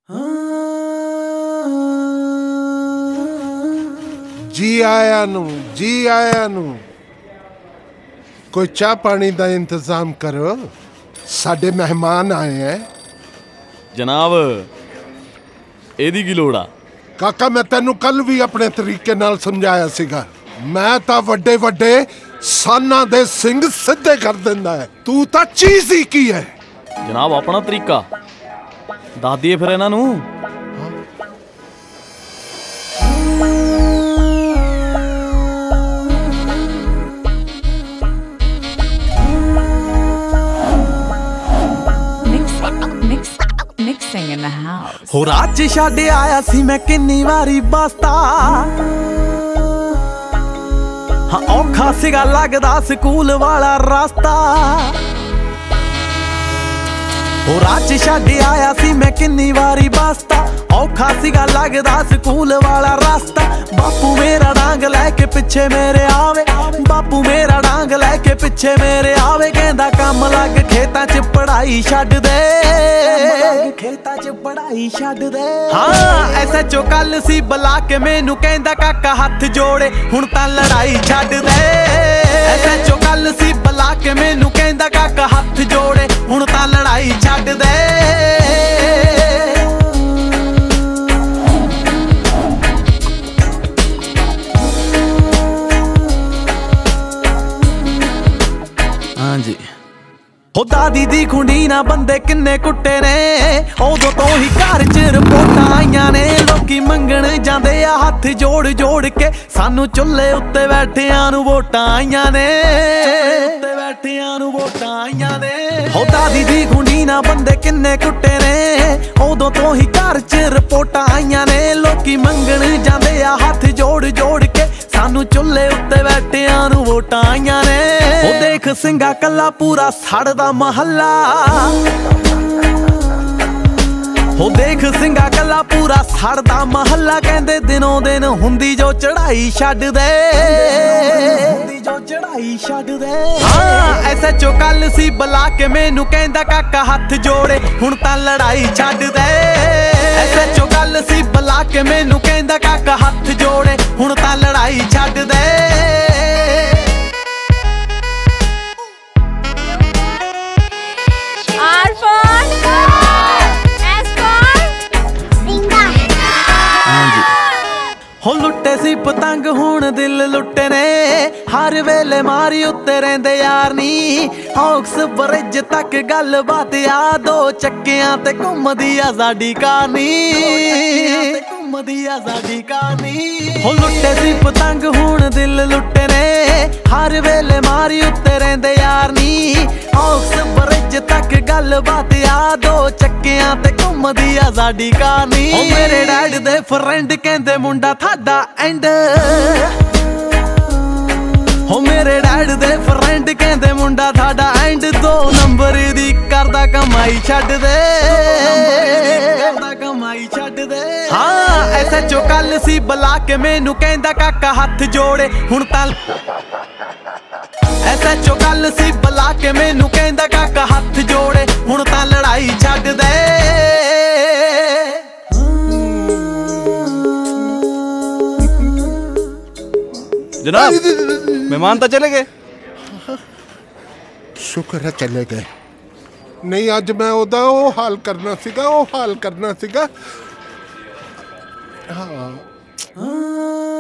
जी आया नू, जी आया नू। कोई चाह पानी का इंतजाम करो, साडे मेहमान आए हैं। जनाब एदी की लोड़ आ? काका मैं तेनू कल भी अपने तरीके नाल समझाया सीगा। मैं तां वड्डे वड्डे साना दे सिंह सिद्धे कर दिंदा है, तू तां चीज ही की है। जनाब अपना तरीका दस दिए फिर इन्हां नू। Mixing in the house. हो रात छड्ड आया सी मैं किन्नी वारी बसता, हाँ औखा सीगा लगदा स्कूल वाला रास्ता। हो रात छड्ड आया सी मैं किन्नी वारी बसता, औखा सीगा लगदा स्कूल वाला रास्ता। बापू मेरा डांग लैके पिछे मेरे आवे, बापू मेरा डांग लैके पिछे मेरे आवे। कहंदा कम लग खेतां च पढ़ाई छड्ड दे, खेतां च पढ़ाई छड्ड दे। हाँ SHO कल सी बुला के मैनू कहंदा काका हथ जोड़े हुण तां लड़ाई छड्ड दे। SHO कल सी बुला के मैनू कहंदा काका हथ जोड़े हुण तां लड़ाई छड्ड दे। हाँ जी हो दादी दी खुंडी ना बंदे किन्ने कुट्टे ने, उदों तो ही घर च रिपोर्टां आईयां ने। लोकी मंगण जांदे आ हथ जोड़ जोड़ के, सानू चुल्हे उत्ते बैठियां नू वोटां आईयां ने, उत्ते बैठियां नू वोटां आईयां ने। हो दादी दी खुंडी ना बंदे किन्ने कुट्टे ने, उदों तो ही घर च रिपोर्टां आईयां ने। लोकी मंगण जांदे आ हथ जोड़ जोड़ के, सानू चुल्हे उत्ते बैठियां नू वोटां आईयां ने। ओ देख ਸਿੰਘਾ ਕੱਲਾ ਪੂਰਾ ਸੜਦਾ ਮਹੱਲਾ, ਹੋ ਦੇਖ ਸਿੰਘਾ ਕੱਲਾ ਪੂਰਾ ਸੜਦਾ ਮਹੱਲਾ। ਕਹਿੰਦੇ ਦਿਨੋਂ ਦਿਨ ਹੁੰਦੀ ਜੋ ਚੜਾਈ ਛੱਡ ਦੇ, ਹੁੰਦੀ ਜੋ ਚੜਾਈ ਛੱਡ ਦੇ। ਹਾਂ SHO ਕੱਲ ਸੀ ਬੁਲਾ ਕੇ ਮੈਨੂੰ ਕਹਿੰਦਾ ਕਾਕਾ ਹੱਥ ਜੋੜੇ ਹੁਣ ਤਾਂ ਲੜਾਈ ਛੱਡ ਦੇ। SHO ਕੱਲ ਸੀ ਬੁਲਾ ਕੇ ਮੈਨੂੰ ਕਹਿੰਦਾ ਕਾਕਾ ਹੱਥ ਜੋੜੇ ਹੁਣ ਤਾਂ ਲੜਾਈ ਛੱਡ ਦੇ। हो लुट्टे सी पतंग हुण दिल लुट्टे ने, हर वेले मारी उत्ते रहिंदे यार नी। हॉक्स ब्रिज तक गल बात आ, दो चक्कियां ते घुमदी आ साडी कहानी, घुमदी आ साडी कहानी। हो लुट्टे सी पतंग हुण दिल लुट्टे ने, हर वेले मारी उत्ते रहिंदे यार नी। हॉक्स ब्रिज तक गल बात आ, दो चक्कियां ते घुमदी आ साडी कहानी। ओ मेरे डैड दे फ्रेंड कहंदे मुंडा थाडा एंड, हो मेरे डैड दे फ्रेंड कहंदे मुंडा थाडा एंड। 2 नंबर दी करदा कमाई छड्ड दे, करदा कमाई छड्ड दे। हाँ SHO कल सी बुला के मैनू कहंदा काका हथ जोड़े हुण तां, SHO कल सी बुला के मैनू कहंदा काका हथ जोड़े हुण तां लड़ाई छड्ड दे। जनाब मेहमान तो चले गए। शुक्र है चले गए, नहीं अज मैं ओदा ओ हाल करना सीगा, ओ हाल करना सीगा। हाँ